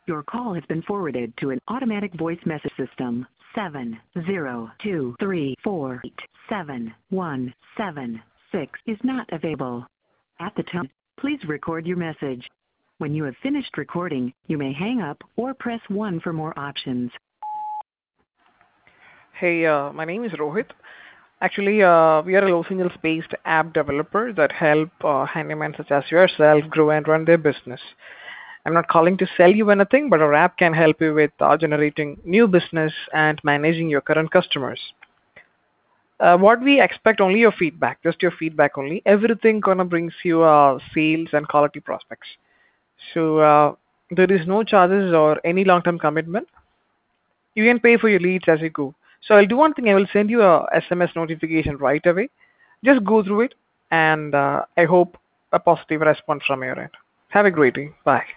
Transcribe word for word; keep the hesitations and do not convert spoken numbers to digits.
Your call has been forwarded to an automatic voice message system. Seven zero two three four eight seven one seven six is not available. At the tone, please record your message. When you have finished recording, you may hang up or press one for more options. Hey, uh, my name is Rohit. Actually, uh, we are a Los Angeles-based app developer that help uh, handymen such as yourself grow and run their business. I'm not calling to sell you anything, but our app can help you with uh, generating new business and managing your current customers. Uh, what we expect only your feedback, just your feedback only. Everything gonna brings you uh, sales and quality prospects. So uh, there is no charges or any long-term commitment. You can pay for your leads as you go. So I'll do one thing. I will send you a S M S notification right away. Just go through it, and uh, I hope a positive response from your end. Have a great day. Bye.